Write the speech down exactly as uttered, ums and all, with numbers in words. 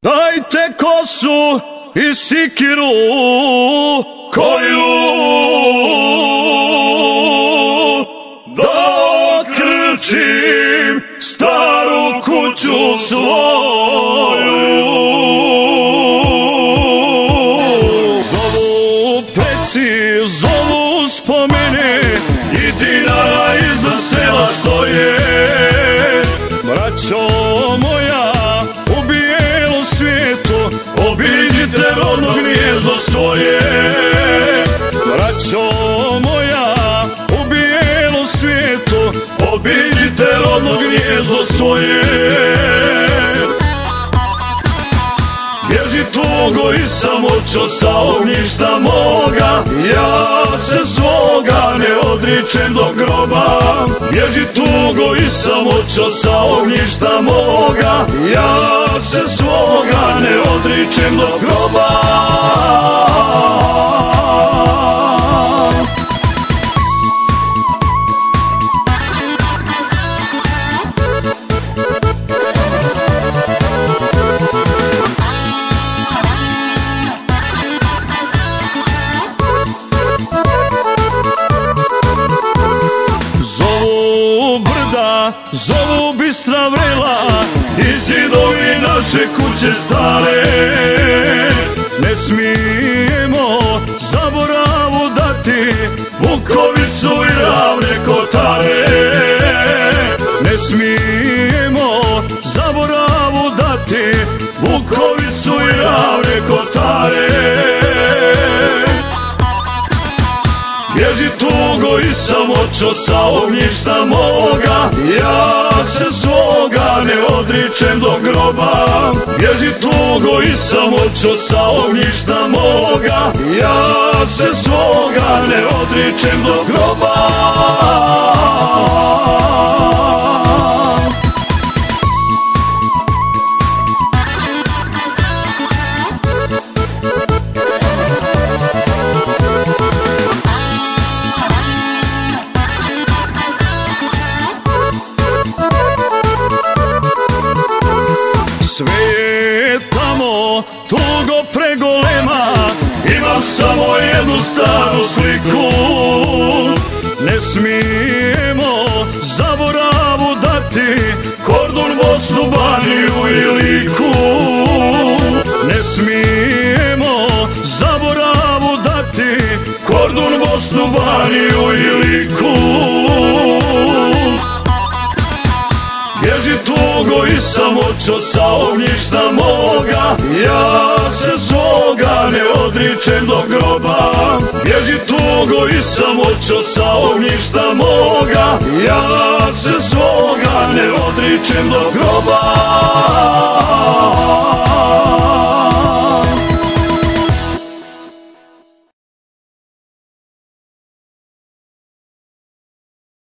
Dajte kosu i sikiru koju da okrčim staru kuću svoju. Zovu preci, zovu spomene i dinara iz sela što je. Braćo moja u bijelom svijetu, obiđite rodno gnijezdo svoje. Braćo moja u bijelom svijetu, obiđite rodno gnijezdo svoje. Bježi tugo i samoćo sa ognjišta moga, ja se svoga ne odričem do groba. Bježi tugo i samoćo sa ognjišta moga, ja se svoga ne odričem do groba. Zovu brda, zovu bistra vrela i zidovi naše kuće stare. Ne smijemo zaboravu dati, vukovi su i ravne kotare. Ne smijemo zaboravu dati, vukovi su i ravne kotare. Bježi tugo i samoćo sa ognjišta moga, ja se svoga ne odričem do groba. Bježi tugo i samoćo sa ognjišta moga, ja se svoga ne odričem do groba. Sve je tamo tugo pregolema, imam samo jednu staru sliku. Ne smijemo zaboravu dati, Kordun, Bosnu, Baniju i Liku. Ne smijemo zaboravu dati, Kordun, Bosnu, Baniju i Liku. Bježi tugo i samoćo sa ognjišta moga, ja se svoga ne odričem do groba. Bježi tugo i samoćo sa ognjišta moga, ja se svoga ne odričem do groba.